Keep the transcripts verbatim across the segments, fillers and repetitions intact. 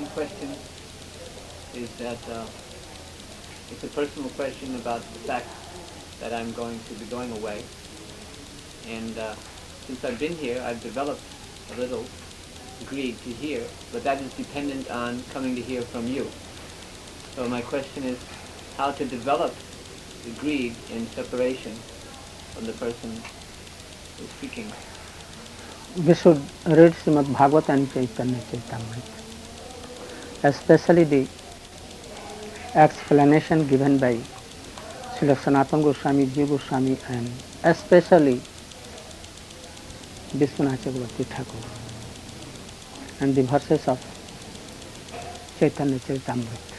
question is that uh, it's a personal question about the fact that I'm going to be going away. And uh, since I've been here, I've developed a little greed to hear, but that is dependent on coming to hear from you. So my question is how to develop the greed in separation from the person who's speaking. We should read Srimad Bhagavatam and Chaitanya Charitamrita, especially the explanation given by Srila Sanatana Goswami, Jiva Goswami, and especially Vishwanath Chakravarti Thakur, and the verses of Chaitanya Charitamrita.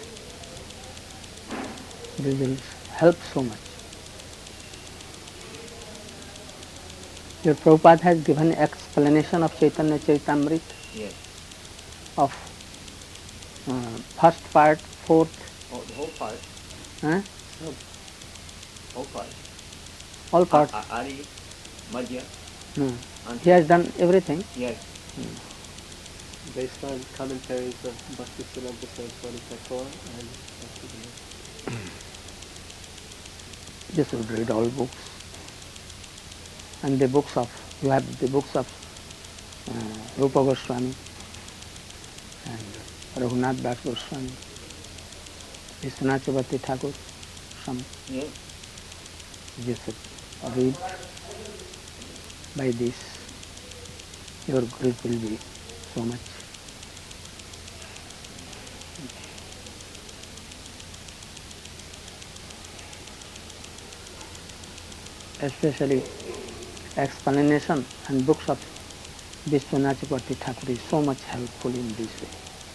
This will help so much. Your Prabhupada has given explanation of Chaitanya Charitamrita. Yes. Of uh, first part, fourth. Oh, the whole part. Huh? No. Whole part. All parts. A- Adi, Madhya. Hmm. He has done everything. Yes. Hmm. Based on commentaries of Bhakti Siddhanta Saraswati Thakur and Bhakti. You should read all books. And the books of, you have the books of uh, Rupa Goswami and Raghunath Das Goswami, Vishwanath Chakravarti Thakur, some. Yes. You should read. By this, your greed will be so much. Especially explanation and books of Vishwanath Chakravarti Thakur is so much helpful in this way.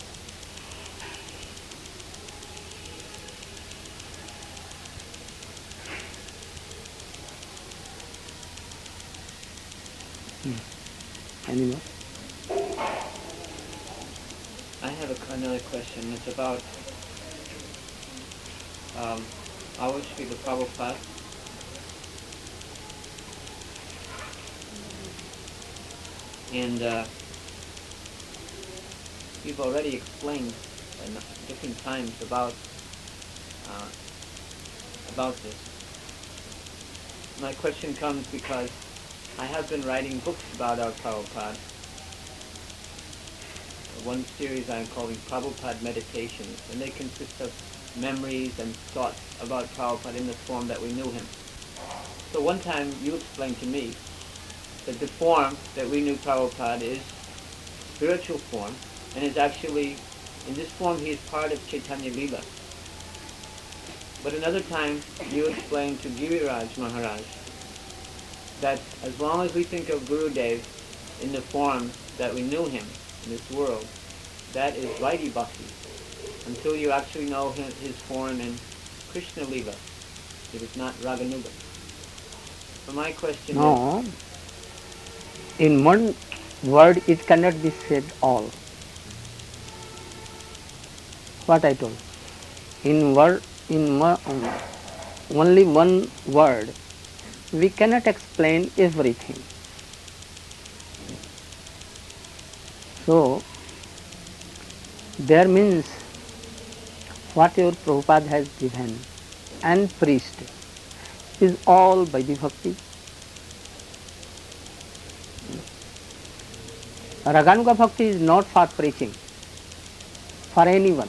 Hmm. Any more? I have a, another question. It's about um, our Srila Prabhupada. And uh, we've already explained in different times about uh, about this. My question comes because I have been writing books about our Prabhupada. One series I'm calling Prabhupada Meditations, and they consist of memories and thoughts about Prabhupada in the form that we knew him. So one time you explained to me that the form that we knew Prabhupada is spiritual form, and is actually, in this form he is part of Chaitanya Lila. But another time you explained to Giriraj Maharaj that as long as we think of Gurudev in the form that we knew him in this world, that is Vaidhi Bhakti, until you actually know his, his form in Krishna Lila. It is not Raganuga. So my question no. is... In one word it cannot be said all. What I told. In word, in one, only one word, we cannot explain everything. So, there means what your Prabhupada has given and preached is all Vaidhi Bhakti. Raganuga Bhakti is not for preaching, for anyone.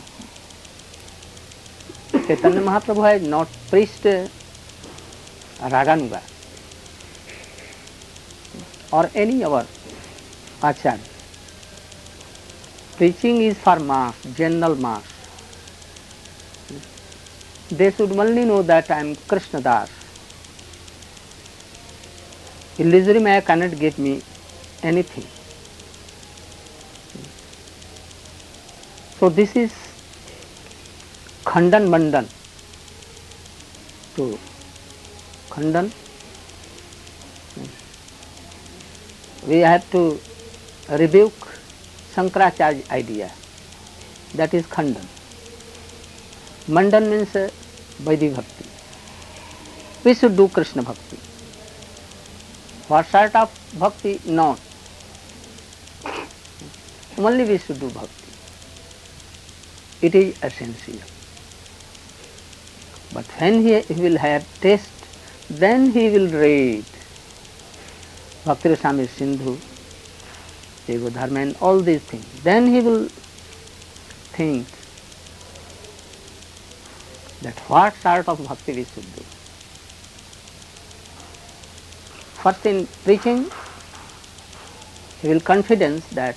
Chaitanya Mahaprabhu has not preached Raganuga or any other acharya. Preaching is for mass, general mass. They should only know that I am Krishna Das. Illusory Maya cannot give me anything. So this is Khandan Mandan. To Khandan, we have to rebuke Shankaracharya idea. That is Khandan. Mandan means uh, Vaidhi Bhakti. We should do Krishna Bhakti. What sort of Bhakti? Not. Only we should do Bhakti. it is essential. But when he will have taste, then he will read Bhakti Rasamrita Sindhu, Ego Dharma and all these things. Then he will think that what sort of bhakti we should do. First in preaching, he will confidence that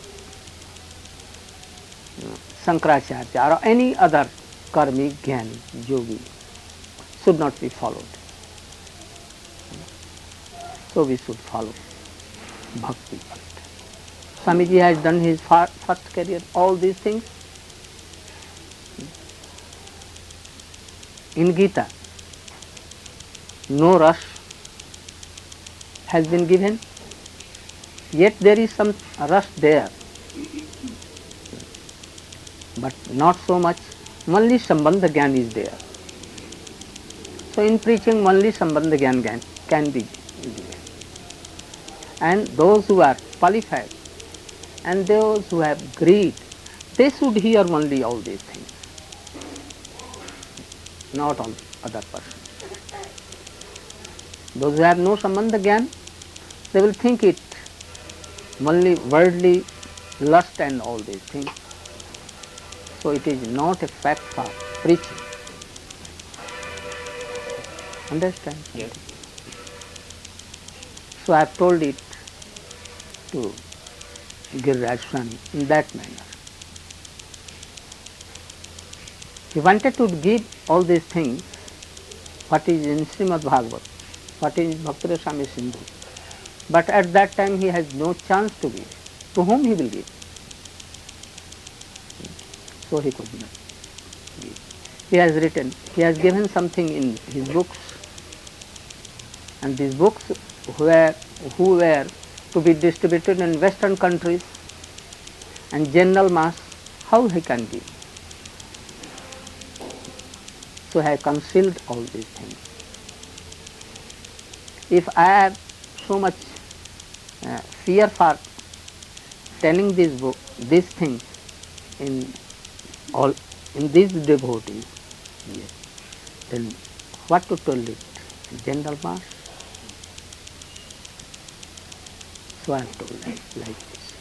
you know, Sankaracharya or any other karmi, jnani, yogi should not be followed. So we should follow bhakti first. Swamiji has done his first career, all these things. In Gita, no rush has been given, yet there is some rush there, but not so much. Only Sambandha Gyan is there. So in preaching, only Sambandha Gyan can be given. And those who are qualified and those who have greed, they should hear only all these things, not all other persons. Those who have no Sambandha Gyan, they will think it only worldly lust and all these things. So it is not a fact for preaching. Understand? Yes. So I have told it to Giriraj Swami in that manner. He wanted to give all these things, what is in Srimad Bhagavat, what is in Bhakti Rasamrita Sindhu. But at that time he has no chance to give. To whom he will give? So he could not give. He has written, he has given something in his books, and these books were, who were to be distributed in Western countries and general mass, how he can give? So I have concealed all these things. If I have so much uh, fear for telling these book, these things in all in these devotees, yes, then what to tell it? General mass. So I am told like, like this.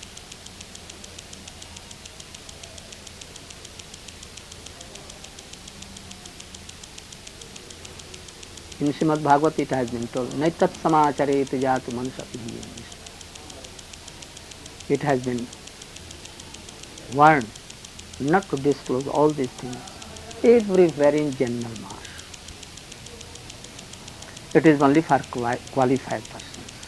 In Srimad Bhagavat it has been told, Naitat samacharet jatu manusapidhi. It has been warned not to disclose all these things everywhere in general mass. It is only for qualified persons.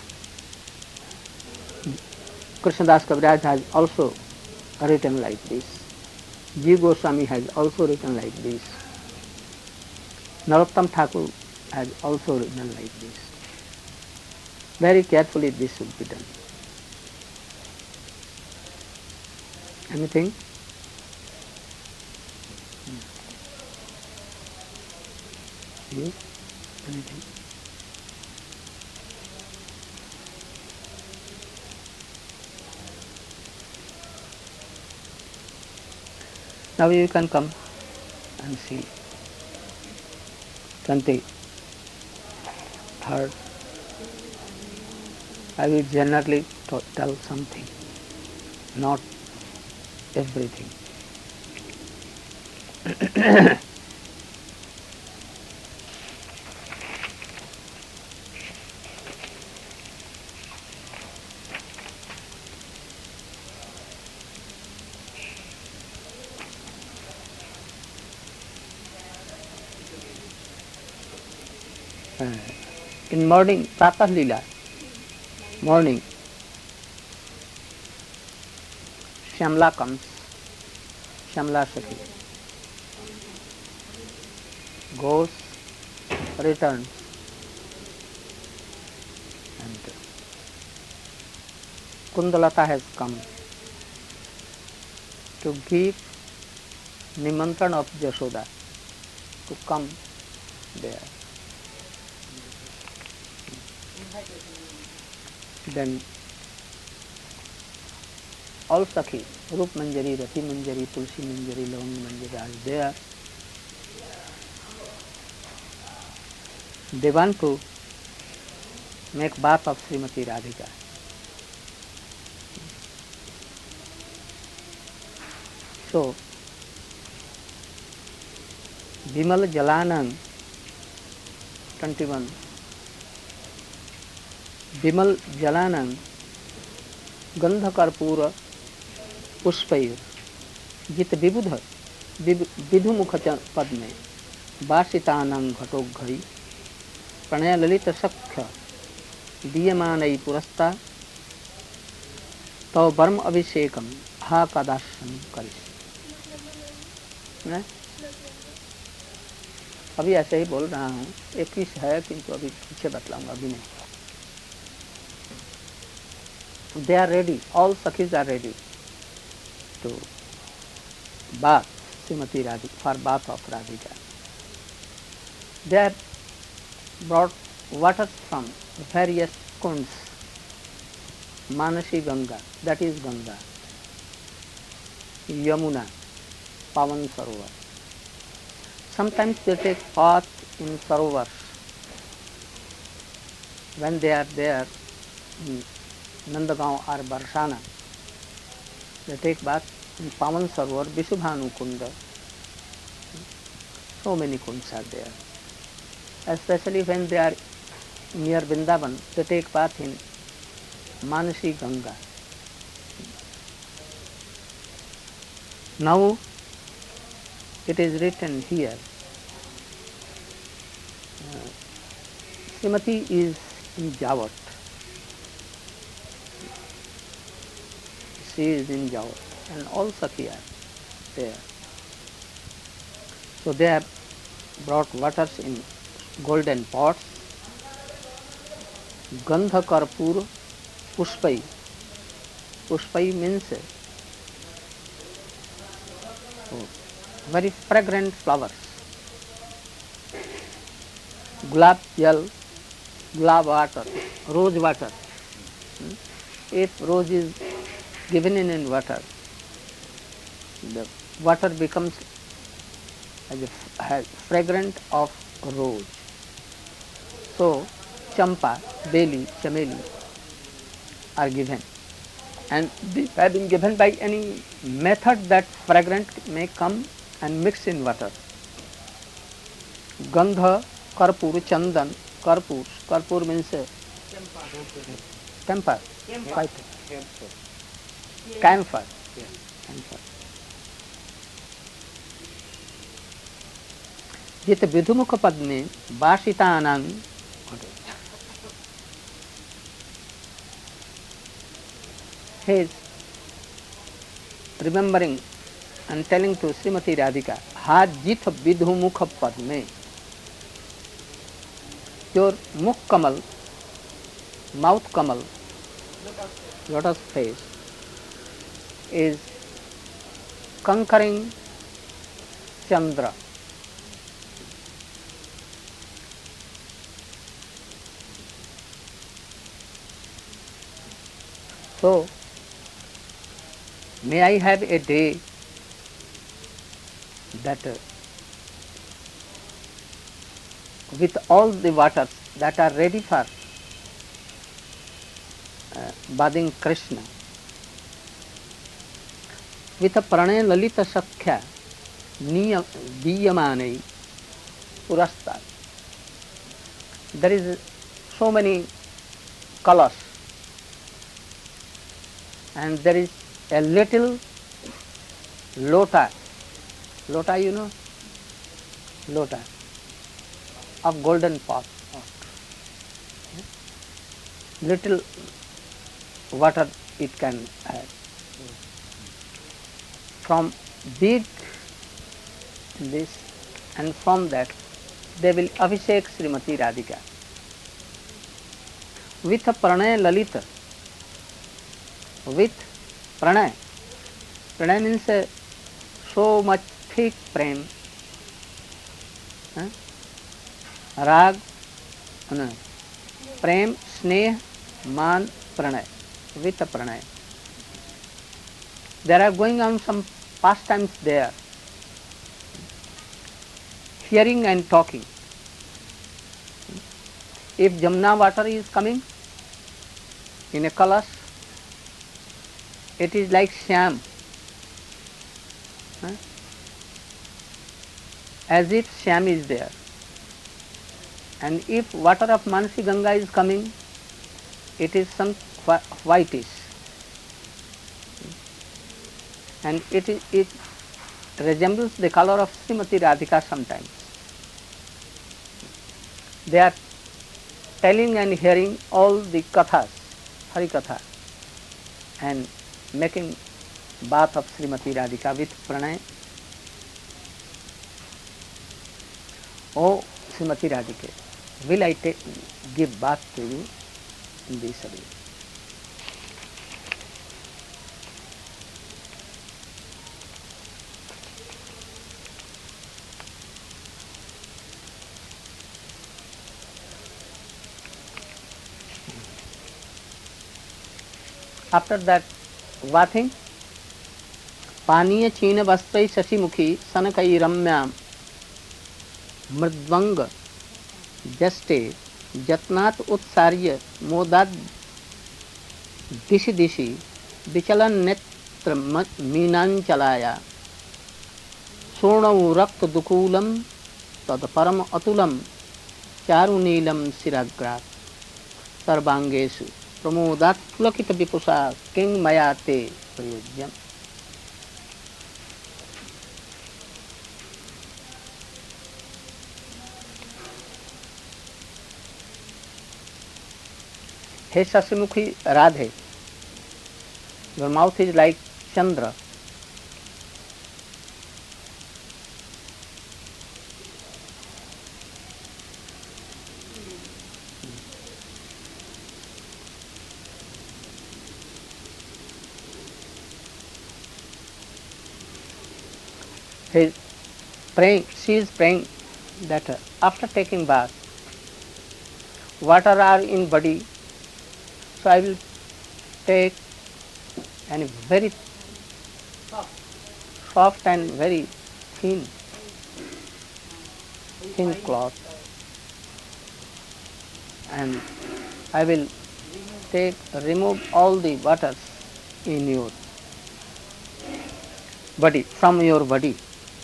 Krishnadas Kaviraj has also written like this. Jiva Goswami has also written like this. Narottam Thakur has also written like this. Very carefully this should be done. Anything? You? Anything? Now you can come and see. twenty-third. I will generally tell something, not everything. In morning, Pratah Lila, morning, Shyamla comes, Shyamla Sakhi, goes, returns, and Kundalata has come to give Nimantran of Jashoda to come there. Then all Sakhi, Rup Manjari, Rati Manjari, Tulsi Manjari, Lavang Manjari are there. They want to make bath of Srimati Radhika. So, Vimal Jalanam, twenty-one. Vimal Jalanam, Gandha Karpura, Pushpair, Jit Vibudha, Vidhu Mukha Padme, Basitanam Ghatok Ghari, Pranaya Lalita Sakhya, Diyamanai Purasta, Tau Barm Abhishekam, Ha Kadasham Karis. अभी ऐसे ही बोल रहा हूँ, इक्कीस है किंतु अभी पीछे बतलाऊंगा अभी नहीं. They are ready, all Sakhis are ready to bath Srimati Radhika, for bath of Radhika. They are brought water from various kunds, Manasi Ganga, that is Ganga, Yamuna, Pavan Sarovar. Sometimes they take bath in Sarovars. When they are there in Nandagaon or Barsana, they take bath in Pavan Sarovar, Vishubhanu Kunda. So many kunds are there. Especially when they are near Vrindavan, they take bath in Manasi Ganga. Now it is written here, uh, Srimati is in Jawat. She is in Jawat and all Sakhi are there. So they have brought waters in golden pots, Gandha Karpur Pushpai. Pushpai means oh, very fragrant flowers. Gulab jal, gulab water, rose water. If rose is given in, in water, the water becomes as a, has fragrant of rose. So, champa, beli, chameli are given. And these have been given by any method that fragrant may come and mix in water. Gandha, Karpur, Chandan, Karpur. Karpur means temper, camphor. Camphor. Camphor. Jit Vidhumukha Padme, Basitanang. He is remembering and telling to Srimati Radhika, Ha Jit Vidhumukha Padme. Your Mukh Kamal, mouth Kamal, lotus face, is conquering Chandra. So, may I have a day that uh, with all the waters that are ready for uh, bathing Krishna, with a pranay lalita sakhya diyamanai purasta. There is so many colors, and there is a little lota, lota you know, lota of golden pot, little water it can have. From big this, and from that they will abhishek Srimati Radhika with a pranay lalita, with pranay. Pranay means uh, so much thick prem, huh? Rag, no, prem, sneh, man, pranay, with a pranay. There are going on some pastimes there, hearing and talking. If Jamuna water is coming in a kalash, it is like sham, huh? As if sham is there. And if water of Manasi Ganga is coming, it is some whitish, and it is, it resembles the color of Srimati Radhika sometimes. They are telling and hearing all the kathas, Hari Katha, and making bath of Srimati Radhika with pranay. Oh Srimati Radhika, will I take, give bath to you in this way? After that bathing, पानीय चीन वस्त्रै शशिमुखी सनकै रम्याम मृद्वंग Juste जत्नात् उत्सार्य मोदाद दिशि दिशि विचलन नेत्र मीनांचलाया सोर्णौ रक्त दुकूलम तद परम अतुलम चारुनीलम शिराग्रात सर्वांगेषु प्रमोदात् पुलकित विपुषा king मया ते प्रयोज्यम. Hey Shashimukhi Radhe, your mouth is like Chandra. He is praying, she is praying that after taking bath, water are in body, so I will take a very soft and very thin, thin cloth, and I will take, remove all the waters in your body, from your body.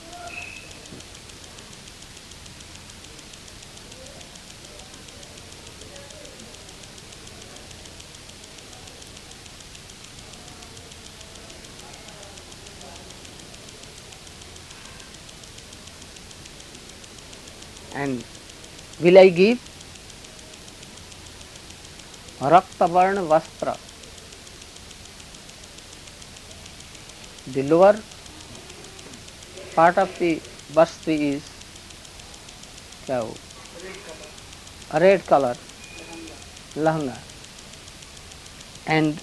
And will I give Raktavarna Vastra? The lower part of the Vastra is क्या हो? A red color lahanga, and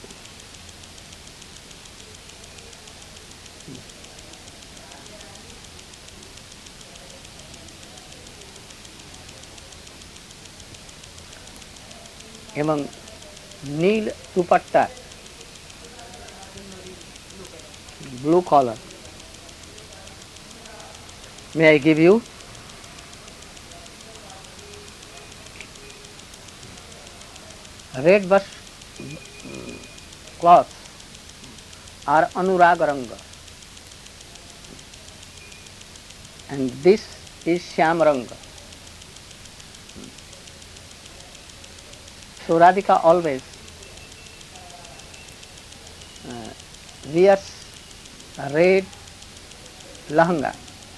एवं नील दुपट्टा, blue collar. May I give you? Red bus cloths are Anuraga Ranga, and this is Shyam Ranga. So Radhika always uh, wears a red lahanga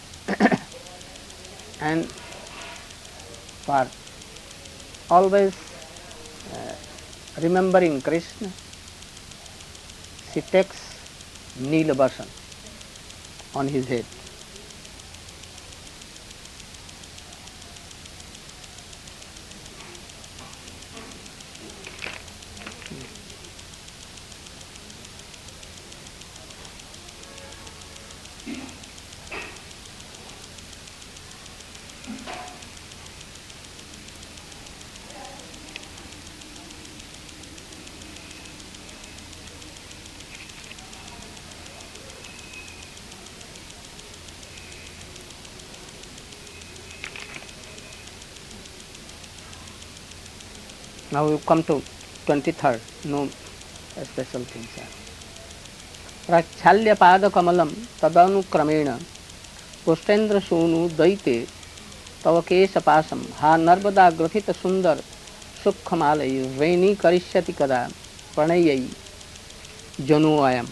and for always uh, remembering Krishna, she takes Neela Basan on his head. Now you come to twenty-third, no special things are. प्रक्षाल्यपादकमलं तदनुक्रमेण पुष्टेन्द्रसूनु दैते तव केशपाशं हा नर्मदा ग्रथित सुंदर सूक्ष्ममालय वेणी करिष्यति कदा प्रणयै जनुअयम्.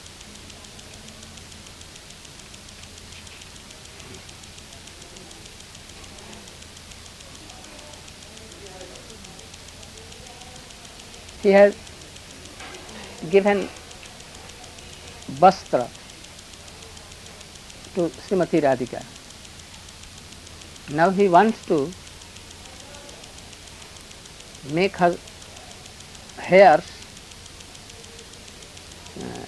He has given Vastra to Srimati Radhika. Now he wants to make her hairs uh,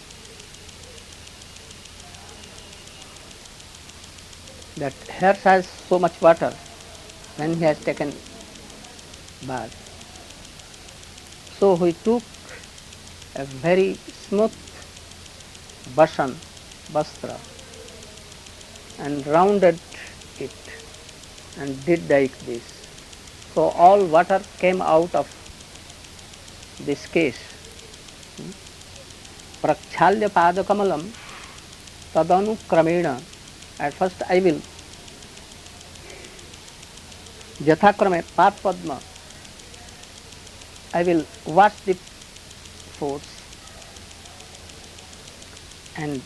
that hairs has so much water when he has taken bath. So he took a very smooth bashan, bastra, and rounded it and did like this. So all water came out of this case. Prakchalya padakamalam tadanu kramena. At first I will Jathakrame Pat Padma, I will wash the force and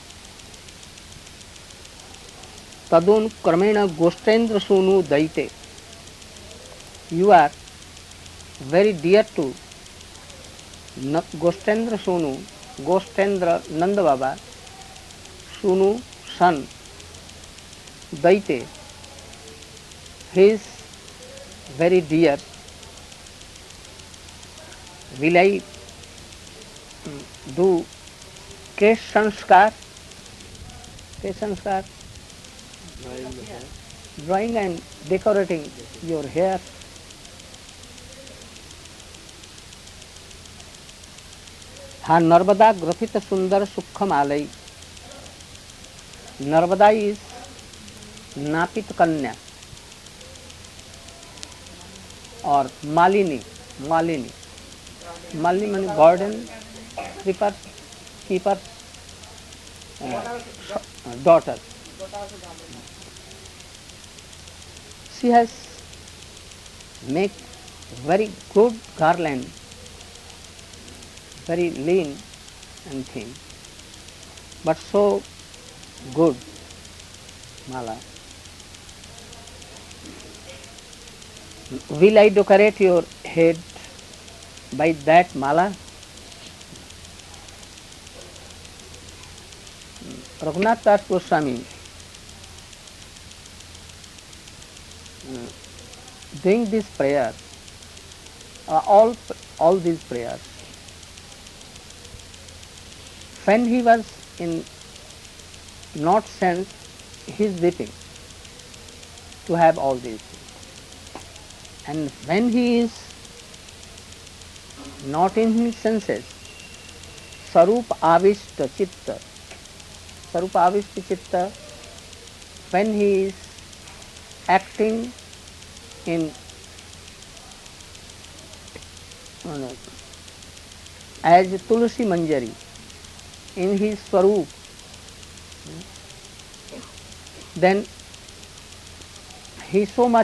Tadun Kramena Goshtendra Sunu Daite. You are very dear to Goshtendra Sunu, Goshtendra Nanda Baba, Sunu son, Daite. He is very dear. Will I do kesh sanskar? Kesh sanskar? Drying the hair. Drawing and decorating your hair. Ha Narvada Grafita Sundar Sukham Alai. Narvada is Napit Kanya or Malini. Malini. Malini means garden, keeper, keeper, uh, daughter. She has made very good garland, very lean and thin, but so good mala. Will I decorate your head by that mala? Raghunath Das Goswami doing this prayer, uh, all all these prayers, when he was in not sense, he is weeping to have all these things. And when he is not in his senses, Sarup Avishta Chitta, Sarup Avishta Chitta, when he is acting in uh, as Tulsi Manjari, in his Swarup, then he is so much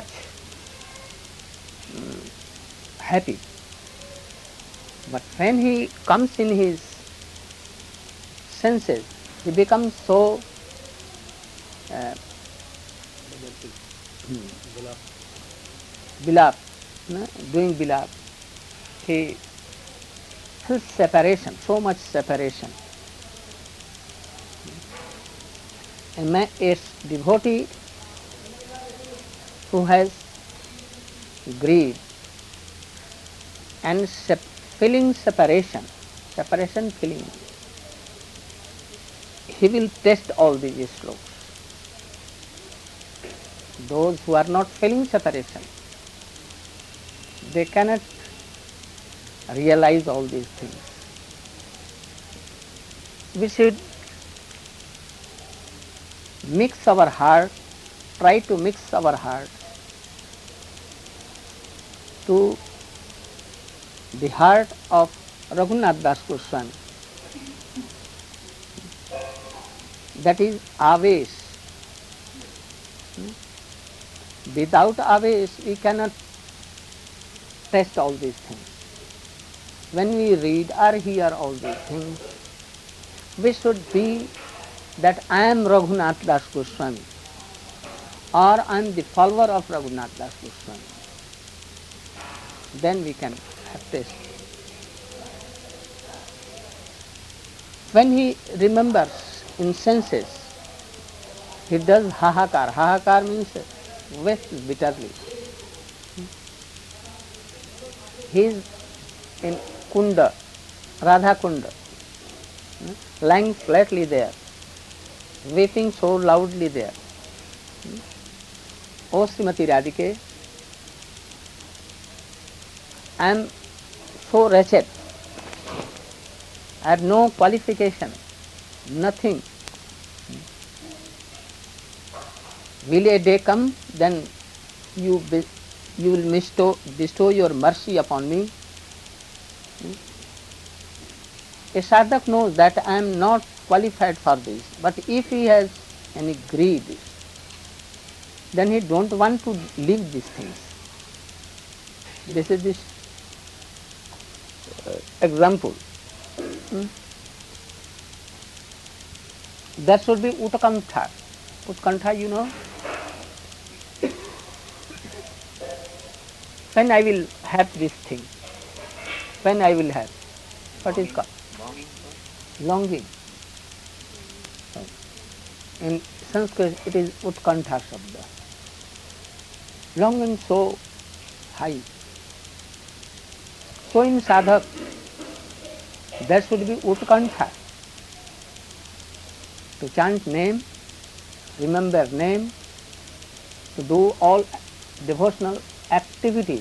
um, happy. But when he comes in his senses, he becomes so uh, bilap, no? doing bilap. He feels separation, so much separation. A man is devotee who has greed and sep- feeling separation, separation feeling. He will test all these slokas. Those who are not feeling separation, they cannot realize all these things. We should mix our heart, try to mix our heart to the heart of Raghunath Das Goswami. That is aves. Without aves, we cannot test all these things. When we read or hear all these things, we should be that I am Raghunath Das Goswami, or I am the follower of Raghunath Das Goswami. Then we can have taste. When he remembers in senses, he does hahakar. Hahakar means weeps bitterly. He is in Kunda, Radha Kunda, lying flatly there, weeping so loudly there. O Srimati Radhike, I am so wretched. I have no qualification, nothing. Will a day come, then you be, you will bestow, bestow your mercy upon me. A sadhak knows that I am not qualified for this, but if he has any greed, then he don't want to leave these things. This is this uh, example. Hmm? That should be Utkantha. Utkantha, you know. When I will have this thing, when I will have, what is called? Longing for? Longing. In Sanskrit it is Utkantha Shabda. Longing so high. So in sadhak, there should be Utkantha. To chant name, remember name, to do all devotional activities.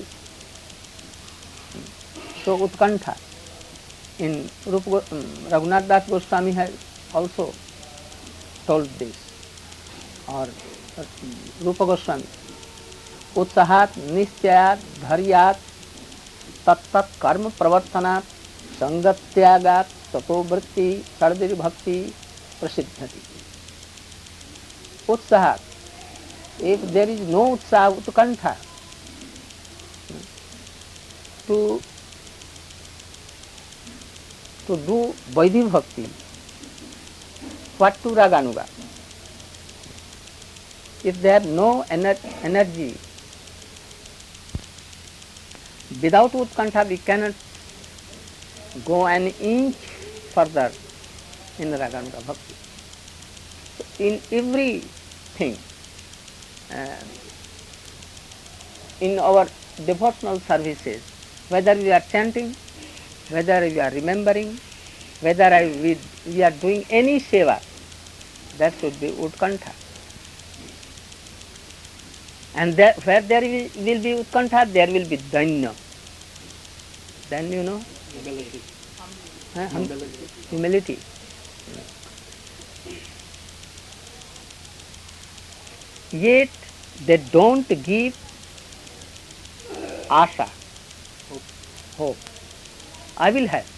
So Utkantha. In Rupa, um, Raghunath Das Goswami has also told this, or uh, Rupa Goswami. Utsahat nischayat dharyat tat tat karma pravartanat sangatyagat tato vritti sardir bhakti prasiddhati. Utsahat. If there is no utsaha, utkantha, to to do Vaidhi Bhakti, what to Raganuga? If they have no ener energy, without Utkantha we cannot go an inch further in Raganuga Bhakti. So in everything, uh, in our devotional services, whether we are chanting, whether we are remembering, whether I, we, we are doing any seva, that should be Utkantha. And there, where there will, will be Utkantha, there will be Danya. Then you know? Humility. Huh? Humility. Humility. Yet they don't give asha, Hope. hope. I will have.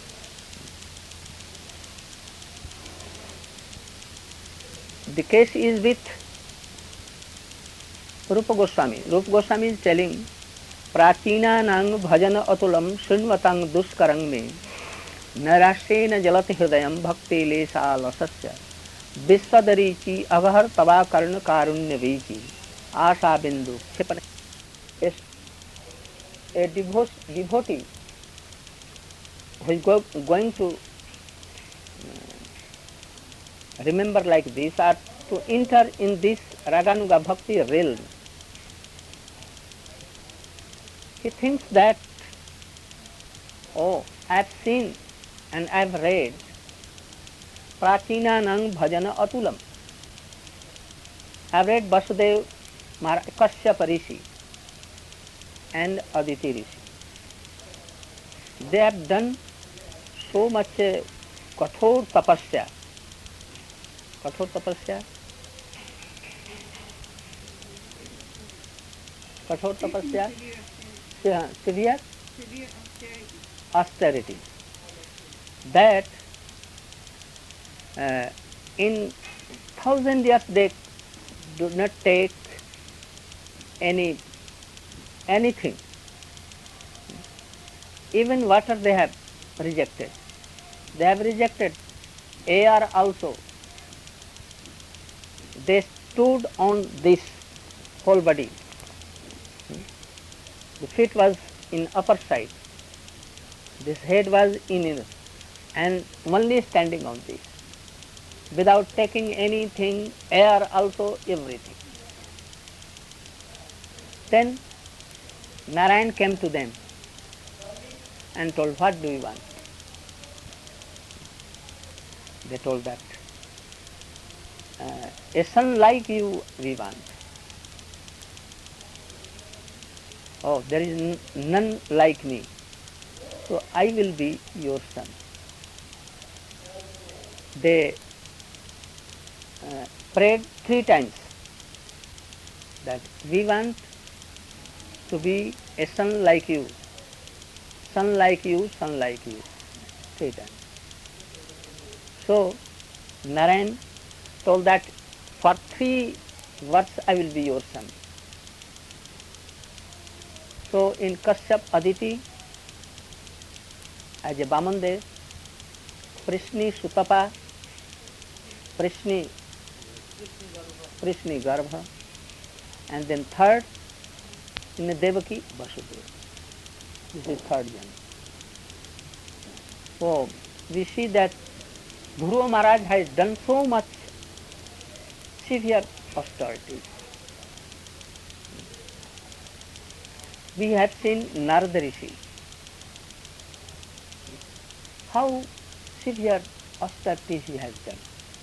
The case is with Rupa Goswami. Rupa Goswami is telling, Prachina nang bhajana atulam srinvatang duskarang me narashena jalati hridayam bhakti lesha lasasya viswadarichi avahar tava karna karunya vichi asha bindu kshipana. Yes, a devotee who is go, going to uh, remember like this or to enter in this Raganuga Bhakti realm, he thinks that, oh, I have seen and I have read Prachinanang Bhajana Atulam. I have read Vasudev Maharaj, Kashyapa Rishi and Aditi Rishi. They have done so much uh, kathor tapasya. Kathor tapasya? Kathor tapasya? Yeah, severe? severe austerity. Austerity. That uh, in thousand years they do not take any anything. Even water they have rejected. They have rejected air also. They stood on this whole body. The feet was in upper side. This head was in inner, and only standing on this, without taking anything, air also, everything. Then Narayan came to them and told, what do you want? They told that, uh, a son like you we want. Oh, there is n- none like me, so I will be your son. They uh, prayed three times that we want to be a son like you, son like you, son like you, three times. So Narayan told that for three words I will be your son. So in Kashyap Aditi, as a Vamandev, Prishni Sutapa, Prishni, Prishni Garbha, and then third in the Devaki Vasudeva. This is third jana. So we see that Guru Maharaj has done so much severe austerity. We have seen Narada Rishi, how severe austerity he has done.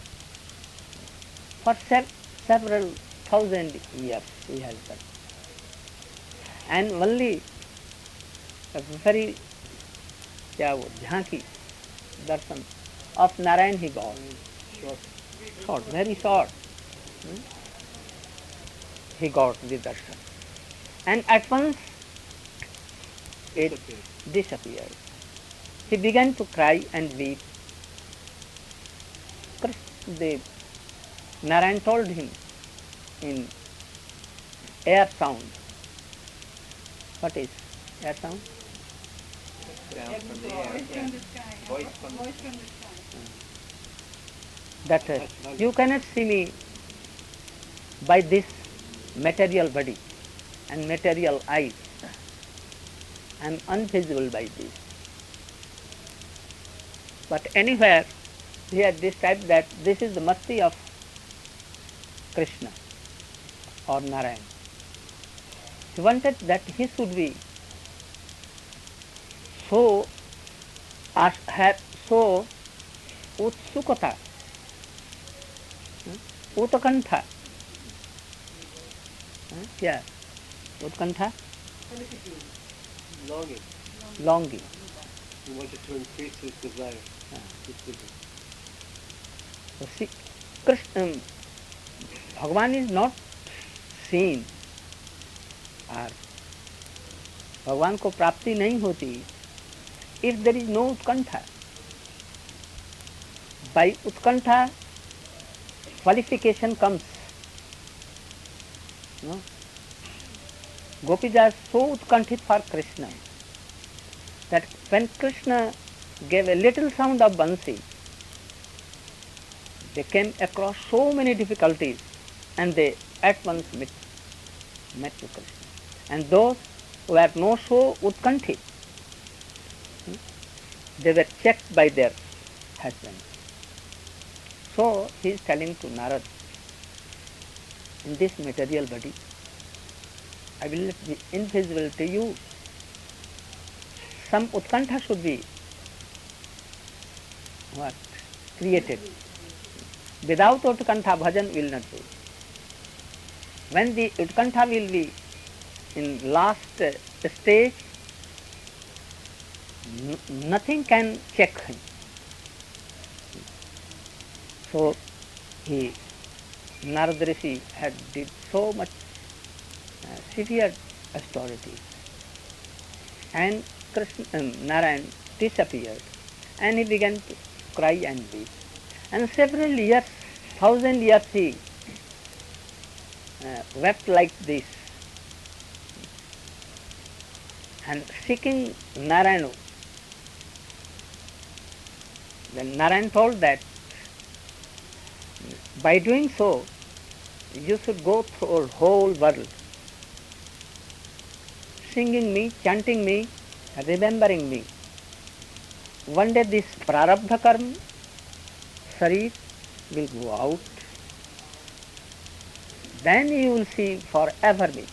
For sev- several thousand years he has done. And only a very क्या वो झांकी darshan of Narayan he got. Short. Short, very short. Hmm? He got the darshan. And at once it Disappeared. disappeared. He began to cry and weep. The Narayan told him in air sound. What is air sound? Sound from the air. Voice yeah. from the sky. Voice from the Voice from the sky. That uh, you cannot see me by this material body and material eyes. I am unvisible by this. But anywhere he had described that this is the mercy of Krishna or Narayan. He wanted that he should be so as have so utsukata, utkantha. Yeah, utkantha, Longing. longing. He wanted to increase his desire. His desire. So see, Krishna, um, Bhagavan is not seen और भगवान को प्राप्ति नहीं होती if there is no utkantha. By utkantha qualification comes. No? Gopis are so utkanthiत for Krishna that when Krishna gave a little sound of Bansi, they came across so many difficulties and they at once met, met to Krishna. And those who were not so utkanthiत, they were checked by their husbands. So he is telling to Narad, in this material body, I will be invisible to you. Some utkantha should be what? Created. Without utkantha, bhajan will not do. When the utkantha will be in last uh, stage, n- nothing can check him. So he, Narada Rishi had did so much uh, severe austerity. And Krishna, um, Narayan disappeared, and he began to cry and weep. And several years, thousand years he uh, wept like this, and seeking Narayana. Then Narayan told that by doing so, you should go through the whole world, singing me, chanting me, remembering me. One day this prarabdha karma, sharir, will go out. Then you will see forever me.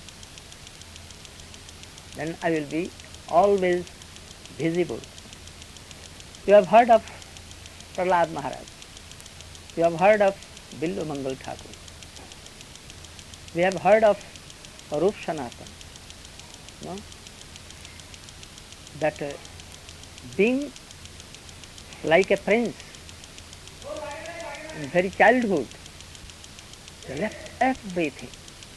Then I will be always visible. You have heard of Prahlad Maharaj. You have heard of Billu Mangal Thakur. We have heard of Rup Sanatan. No? That uh, being like a prince in very childhood, they left everything.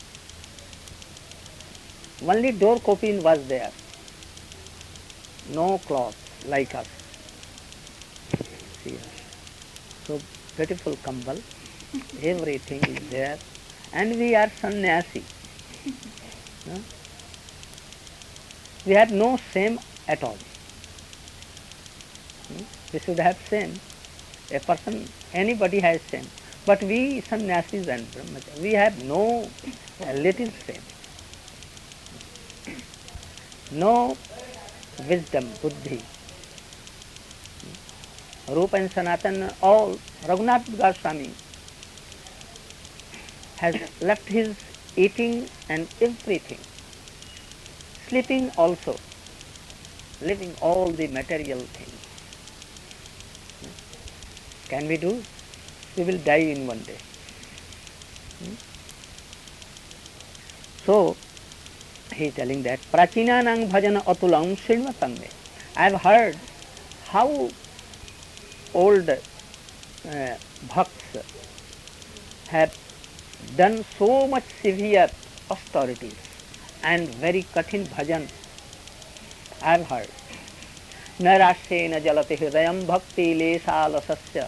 Only door copine was there. No cloth like us. See us. So beautiful kambal, everything is there, and we are sannyasi. No? We have no shame at all. Hmm? We should have shame. A person, anybody has shame. But we sannyasis and brahmacharis, we have no uh, little shame. No wisdom, buddhi. Rupa and Sanatan, all, Raghunath Goswami has left his eating and everything, sleeping also, leaving all the material things. Can we do? We will die in one day. Hmm? So, he is telling that, Prachinanang bhajana atulam srinvatam me. I have heard how old uh, bhakts have done so much severe austerities and very kathin bhajan. I have heard. Narashena jalati hridayam bhakti lesalasasya.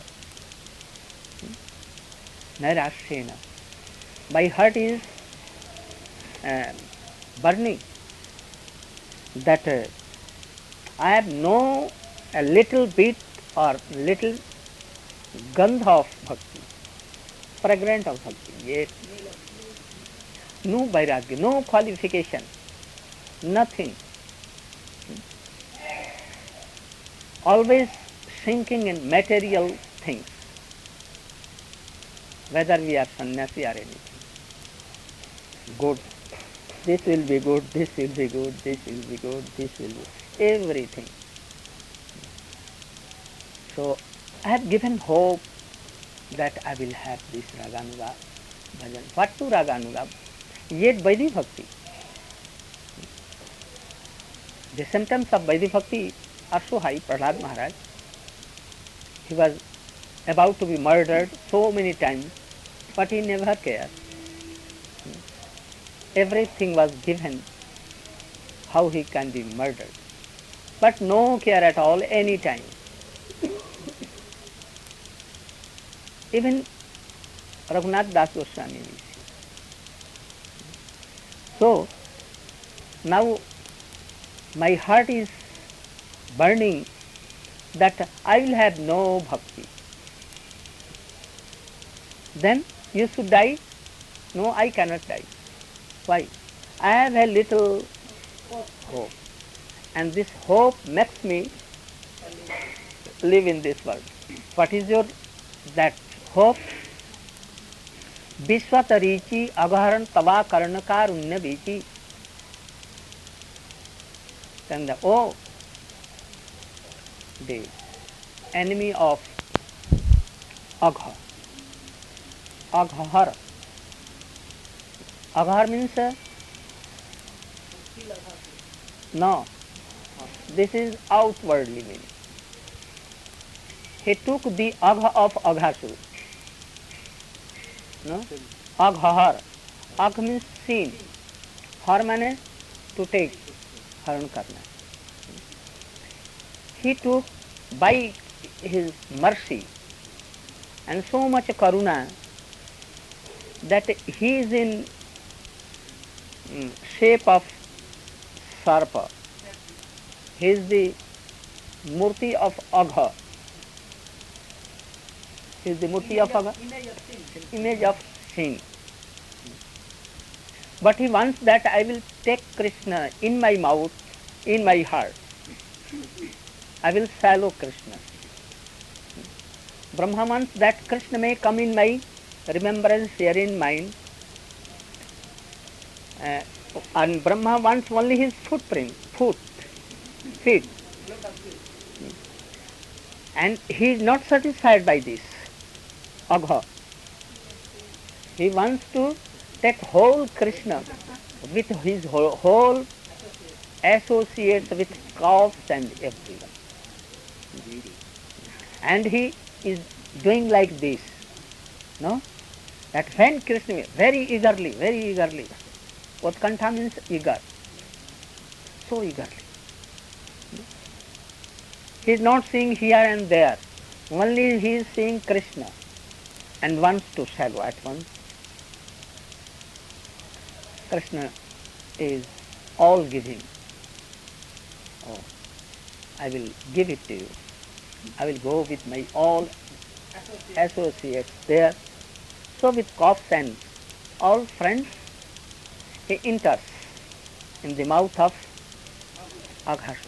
Narashena. My heart is uh, burning. That uh, I have no a little bit or little gandha of bhakti, fragrant of bhakti, yet no vairagya, no qualification, nothing. Always sinking in material things, whether we are sannyasi or anything. Good. This will be good, this will be good, this will be good, this will be everything. So I have given hope that I will have this Raganuga bhajan. What to Raganuga? Yet Vaidhi Bhakti. The symptoms of Vaidhi Bhakti are so high. Prahlad Maharaj, he was about to be murdered so many times, but he never cared. Everything was given how he can be murdered, but no care at all any time. Even Raghunath Das Goswami. So, now my heart is burning that I will have no bhakti. Then you should die? No, I cannot die. Why? I have a little hope. And this hope makes me live in this world. What is your that hope? Vishwatarichi agaharan tava karnakarunya vichi. Then the, oh, the enemy of Agha. Aghahara. Aghar means uh, no. This is outwardly meaning. He took the Agha of Aghasur. No? Aghahar. Agh means seen. Har means to take. हरण करना है. He took by his mercy and so much karuna that he is in mm, shape of sarpa. He is the murti of Agha. He is the murti of Agha, image of sin. But he wants that I will take Krishna in my mouth, in my heart. I will swallow Krishna. Brahma wants that Krishna may come in my remembrance here in mind. Uh, and Brahma wants only his footprint, foot, feet. And he is not satisfied by this. Agha. He wants to take whole Krishna with his whole, whole associates with cows and everyone. And he is doing like this. No? That when Krishna, very eagerly, very eagerly, Utkantha means eager, so eagerly. He is not seeing here and there, only he is seeing Krishna and wants to swallow at once. Krishna is all giving. Oh, I will give it to you. I will go with my all associates there. So with coughs and all friends, he enters in the mouth of Aghasura.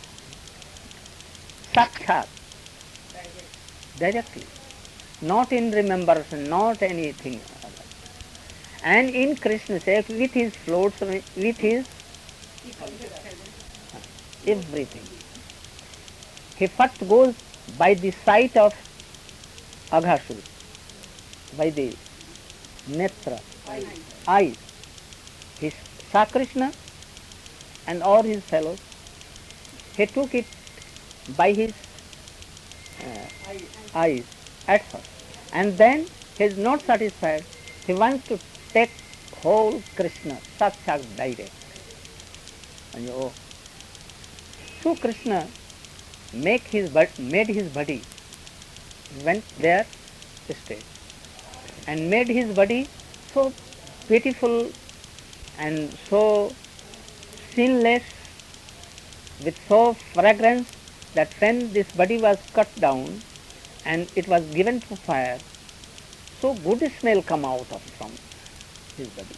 Sakshat, directly, not in remembrance, not anything other. And in Krishna's shape, with his floats, with his everything. He first goes by the sight of Aghasura, by the netra, eyes. He saw Krishna and all his fellows. He took it by his uh, eyes at first. And then he is not satisfied. He wants to take whole Krishna, Sakshat direct. And oh, so Krishna make his, made his body, went there, stayed, and made his body so beautiful and so sinless, with so fragrance, that when this body was cut down and it was given to fire, so good smell come out of from his body.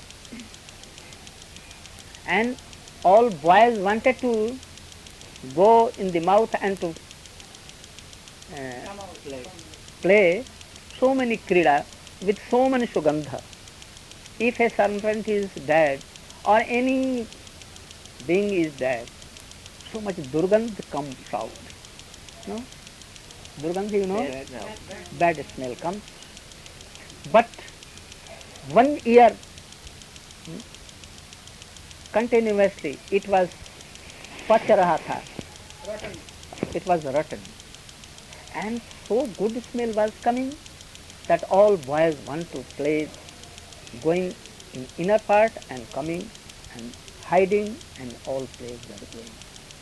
And all boys wanted to go in the mouth and to uh, play so many krida with so many sugandha. If a serpent is dead or any being is dead, so much durgandh comes out. No? Durgandh, you know? Bad smell. Bad smell comes. But one year, hmm, continuously, it was pach raha tha. It was rotten. And so good smell was coming that all boys want to play, going in inner part and coming and hiding, and all plays were going.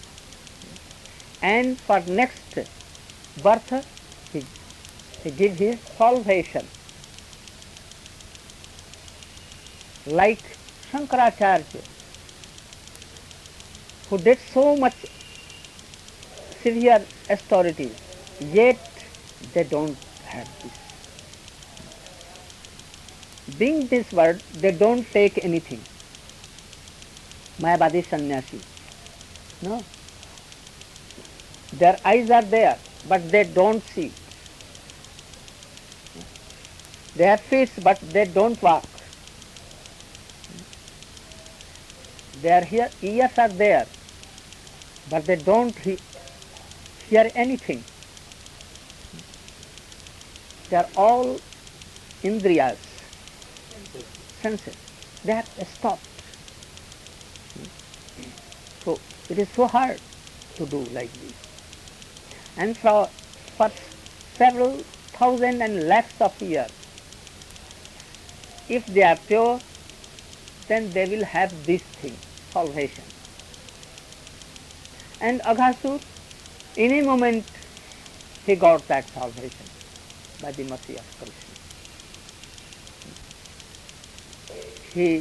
And for next birth, he, he gives his salvation. Like Shankaracharya, who did so much severe austerities, yet they don't have this. Being this word, they don't take anything. Mayavadi sannyasi. No. Their eyes are there, but they don't see. They have feet, but they don't walk. Their hear, ears are there, but they don't he, hear anything. They are all indriyas, senses. They have stopped. So it is so hard to do like this. And for, for several thousand and lakhs of years, if they are pure, then they will have this thing, salvation. And Aghasur, in a moment, he got that salvation by the mercy of Krishna. He,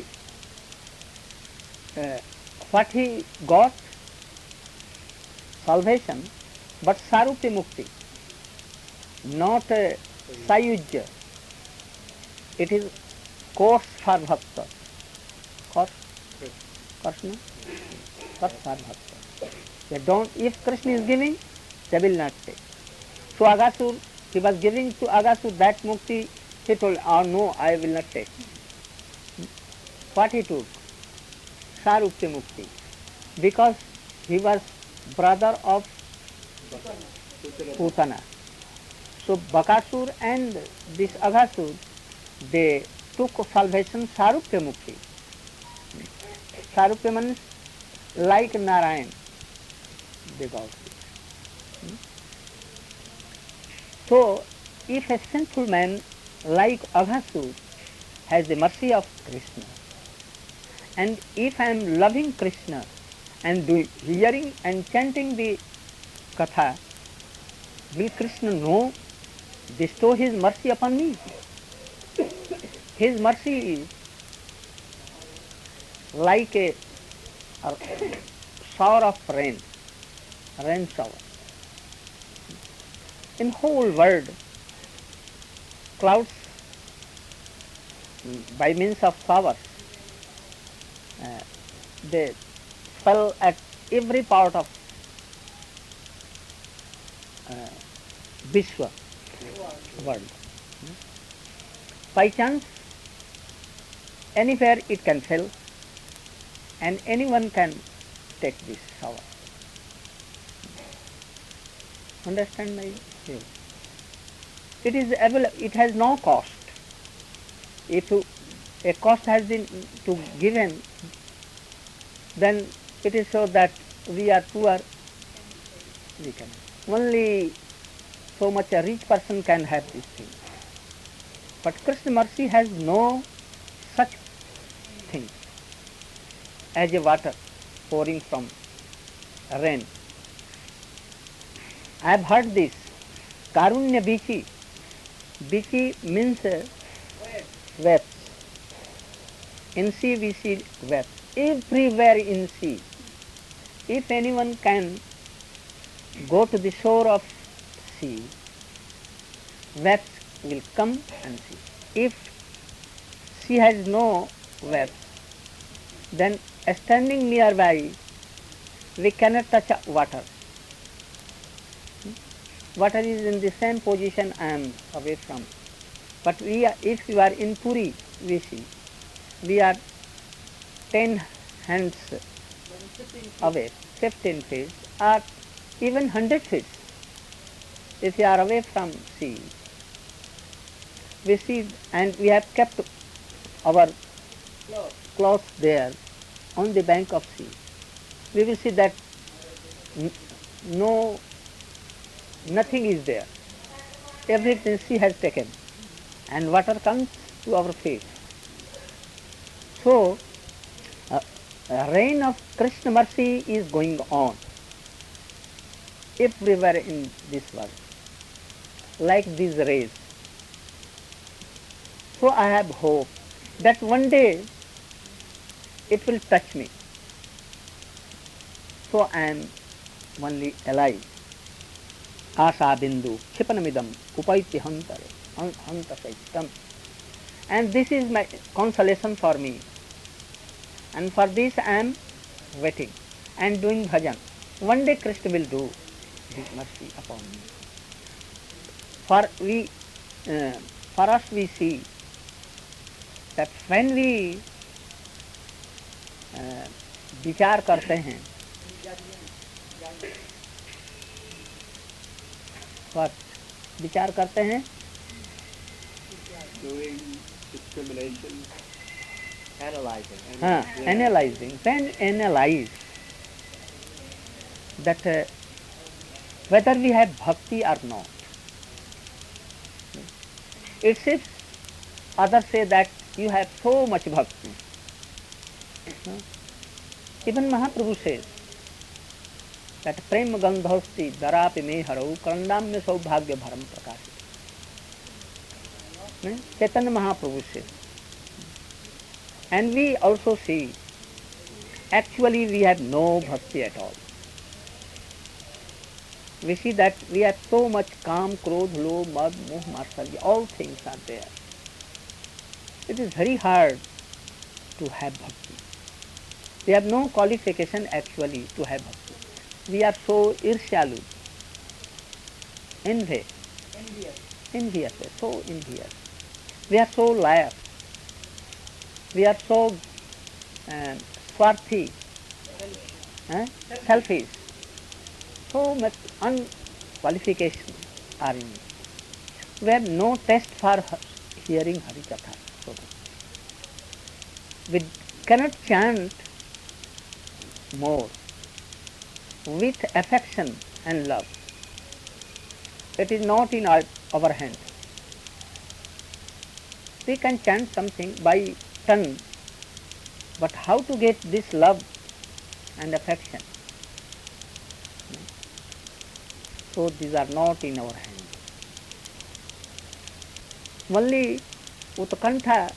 uh, what he got? Salvation, but Sarupya Mukti, not a Sayujya. It is course for Bhakta. Course? Krishna? Course for Bhakta. They don't, if Krishna is giving, they will not take. So Aghasur, he was giving to Aghasur that Mukti, he told, oh no, I will not take. What he took? Sarupya Mukti. Because he was brother of Putana. So Bakasur and this Aghasur, they took salvation Sarupya Mukti. Sarupya means like Narayan, they got it. So if a sinful man like Aghasur has the mercy of Krishna, and if I am loving Krishna and do, hearing and chanting the Katha, will Krishna know, bestow his mercy upon me? His mercy is like a, a shower of rain, rain shower. In whole world, clouds by means of showers, uh, they fell at every part of uh, Vishwa world. By chance, anywhere it can fall, and anyone can take this shower. Understand my view? It is available. It has no cost. If you, a cost has been to given, then it is so that we are poor. We can only so much a rich person can have this thing. But Krishna mercy has no such thing as a water pouring from rain. I have heard this. Karunya Bichi. Bichi means uh, waves. In sea we see waves. Everywhere in sea. If anyone can go to the shore of sea, waves will come and see. If sea has no waves, then standing nearby, we cannot touch water. Water is in the same position I am away from. But we are, if you are in Puri, we see, we are ten hands away, fifteen feet, or even hundred feet. If you are away from sea, we see, and we have kept our clothes there on the bank of sea. We will see that n- no, nothing is there. Everything sea has taken, and water comes to our feet. So, uh, a rain of Krishna mercy is going on everywhere in this world, like these rays. So I have hope that one day it will touch me. So I am only alive. Asa bindu kshipanamidam upaiti hantare hanta saitam. And this is my consolation for me. And for this I am waiting and doing bhajan. One day Krishna will do his mercy upon me. For we, uh, for us we see that when we uh, विचार करते हैं, what विचार करते हैं, doing discrimination, analyzing, हाँ, yeah. analyzing, when analyze that uh, whether we have bhakti or not. It's if others say that you have so much bhakti. Even Mahaprabhu says, that prem gandhosti darapi me harau karandamya saubhagya bharam prakashit. Chaitanya Mahaprabhu says. And we also see, actually we have no bhakti at all. We see that we have so much kam, krodh, lobh, mad, moh, matsarya, all things are there. It is very hard to have bhakti. We have no qualification actually to have bhakti. We are so irshalu, envy, envious, so envious. We are so liars. We are so uh, swarthy, eh? selfish. So much unqualification are in it. We have no taste for hearing Harikatha. So we cannot chant more with affection and love. It is not in our, our hand. We can chant something by tongue, but how to get this love and affection? So these are not in our hand. Only Utkantha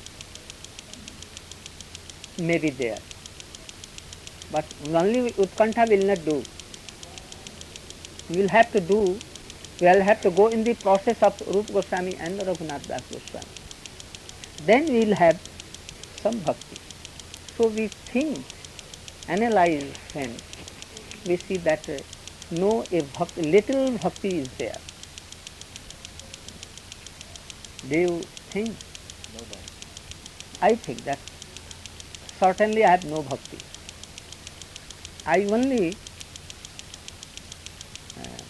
may be there, but only Utkantha will not do. We will have to do, we will have to go in the process of Rupa Goswami and Raghunath Das Goswami. Then we will have some bhakti. So we think, analyze, and we see that uh, no, a bhakti, little bhakti is there. Do you think? No bhakti. I think that certainly I have no bhakti. I only, uh,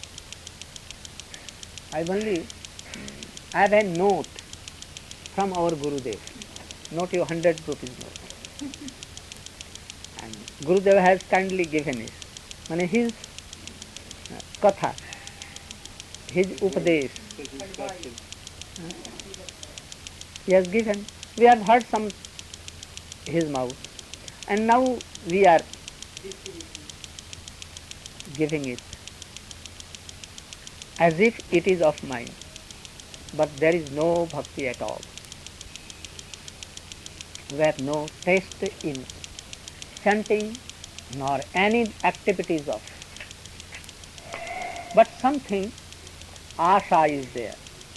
I only, I have a note from our Gurudev, not your hundred rupees note. And Gurudev has kindly given it. Mane his uh, katha, his upadesh, he has given. We have heard some his mouth, and now we are giving it as if it is of mine, but there is no bhakti at all. We have no taste in chanting nor any activities of, but something asha is there.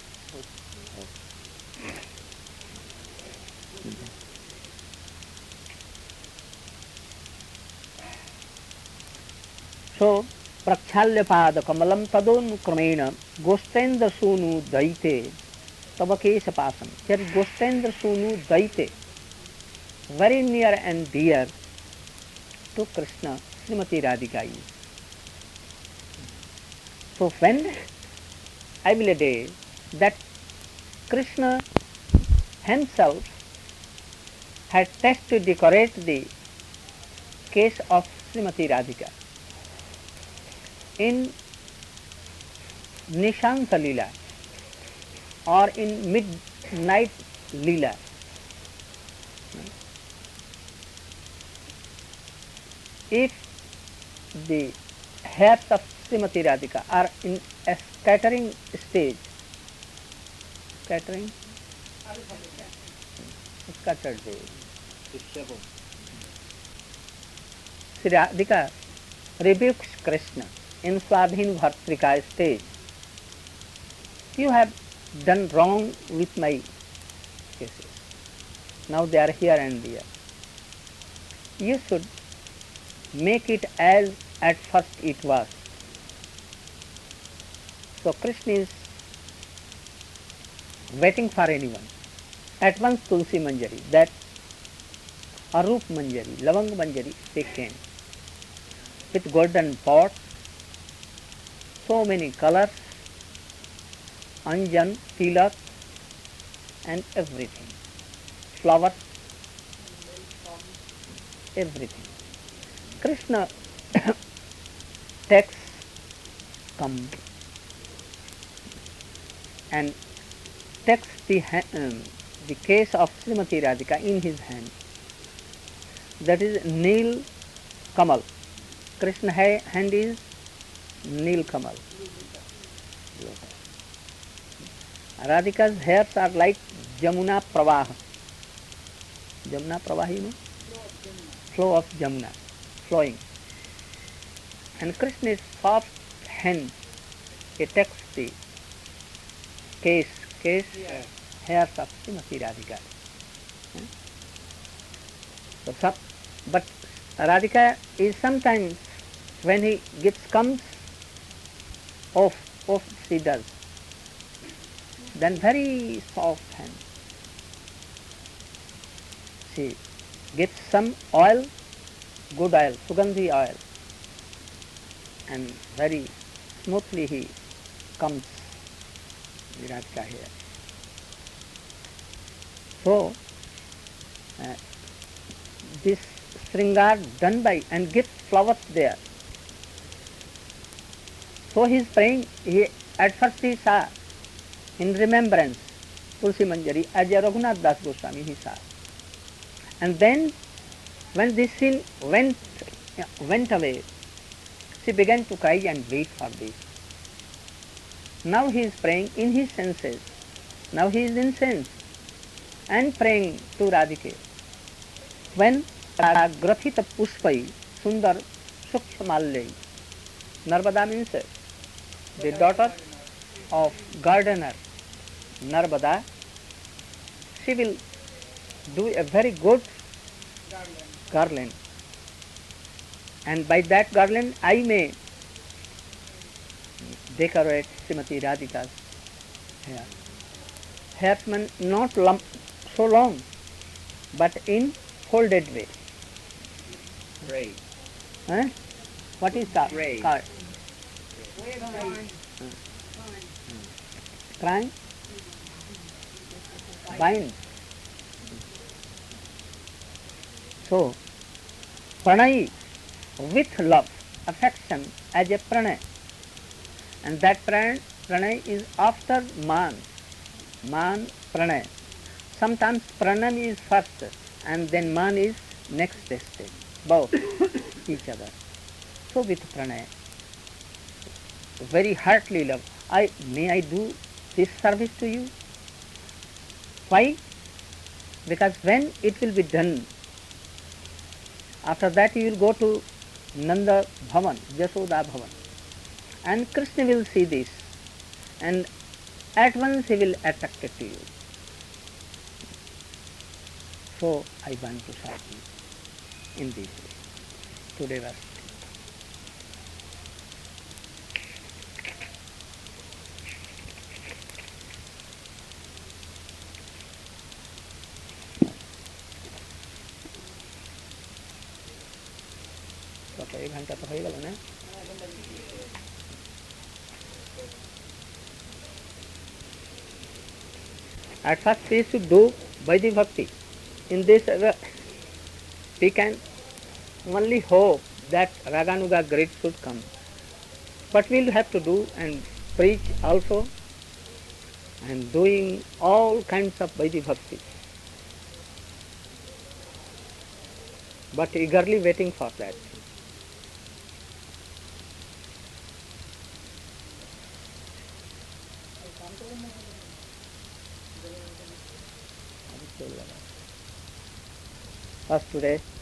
So, prakshallapad kamalam tadon kramena gostendra sunu daite tabakesha pasam. Here gostendra sunu daite, very near and dear to Krishna, Srimati Radhika is. So when I will a day that Krishna himself had touched to decorate the case of Srimati Radhika in Nishanta Leela or in midnight Leela. If the hairs of Srimati Radhika are in a scattering stage, scattering, scattered, Disheveled. Sri Radhika rebukes Krishna in Swadhin Bhartrika stage. You have done wrong with my cases. Now they are here and there. You should make it as at first it was. So Krishna is waiting for anyone. At once Tulsi Manjari, that Arup Manjari, Lavang Manjari, they came with golden pot, so many colors, anjan, tilak, and everything, flowers, everything. Krishna takes, come and takes the, ha- um, the case of Srimati Radhika in his hand. That is Neel Kamal. Krishna ha- hand is Nilkamal. Radhika's hairs are like Jamuna Pravaha. Jamuna Pravaha, you know? Flow of Jamuna, flowing. And Krishna's soft hand, it takes the case, case, Yeah. hairs of Srimati Radhika. Hmm? So, some, but Radhika is sometimes, when he gives comes, off, off she does. Then very soft hand. She gives some oil, good oil, Sugandhi oil, and very smoothly he comes the Radhika here. So, uh, this Sringar done by and gives flowers there. So he is praying, he, at first he saw in remembrance Tulsi Manjari as a Raghunath Das Goswami he saw. And then when this scene went, went away, she began to cry and wait for this. Now he is praying in his senses. Now he is in sense and praying to Radhike. When Grathita Pushpai Sundar Sukshamalyai, Narvada means the daughter of gardener Narvada, she will do a very good garland. And by that garland I may decorate Srimati Radhika's hair. Hairs man not lump, so long, but in folded way. Braid. Huh? What is that? Braid. Called? Fine. Crying? Bind. So, pranay with love, affection as a pranay. And that pranay, pranay is after man. Man, pranay. Sometimes pranam is first and then man is next stage. Both each other. So with pranay, very heartily love. I may I do this service to you? Why? Because when it will be done, after that you will go to Nanda Bhavan, Jasoda Bhavan, and Krishna will see this, and at once he will attract to you. So I want to serve you in this way. Today was तो एक घंटा तो हो गल ना at first we should do Vaidhi Bhakti. In this uh, we can only hope that Raganuga grit should come. But we will have to do and preach also and doing all kinds of Vaidhi Bhakti. But eagerly waiting for that. First today